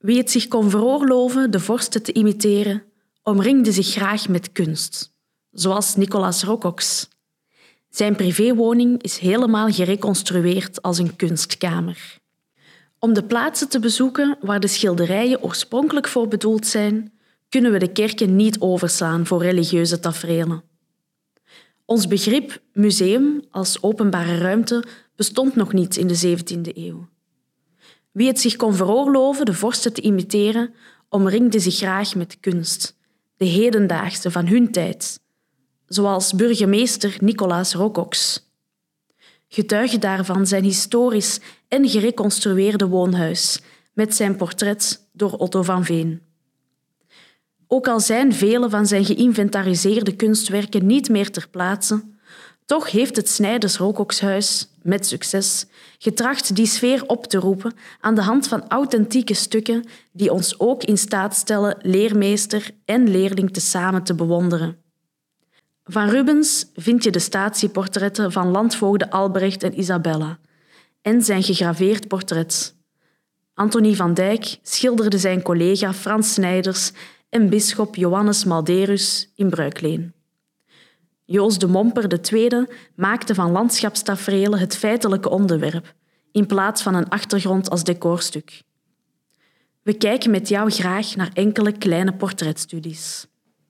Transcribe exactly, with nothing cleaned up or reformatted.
Wie het zich kon veroorloven de vorsten te imiteren, omringde zich graag met kunst, zoals Nicolaas Rocox. Zijn privéwoning is helemaal gereconstrueerd als een kunstkamer. Om de plaatsen te bezoeken waar de schilderijen oorspronkelijk voor bedoeld zijn, kunnen we de kerken niet overslaan voor religieuze taferelen. Ons begrip museum als openbare ruimte bestond nog niet in de zeventiende eeuw. Wie het zich kon veroorloven de vorsten te imiteren, omringde zich graag met kunst, de hedendaagse van hun tijd, zoals burgemeester Nicolaas Rocox. Getuige daarvan zijn historisch en gereconstrueerde woonhuis met zijn portret door Otto van Veen. Ook al zijn vele van zijn geïnventariseerde kunstwerken niet meer ter plaatse, toch heeft het Snijders Rocoxhuis, met succes, getracht die sfeer op te roepen aan de hand van authentieke stukken die ons ook in staat stellen leermeester en leerling tezamen te bewonderen. Van Rubens vind je de statieportretten van landvoogden Albrecht en Isabella en zijn gegraveerd portret. Antonie van Dyck schilderde zijn collega Frans Snijders en bisschop Johannes Malderus in bruikleen. Joos de Momper de Tweede maakte van landschapstaferelen het feitelijke onderwerp, in plaats van een achtergrond als decorstuk. We kijken met jou graag naar enkele kleine portretstudies.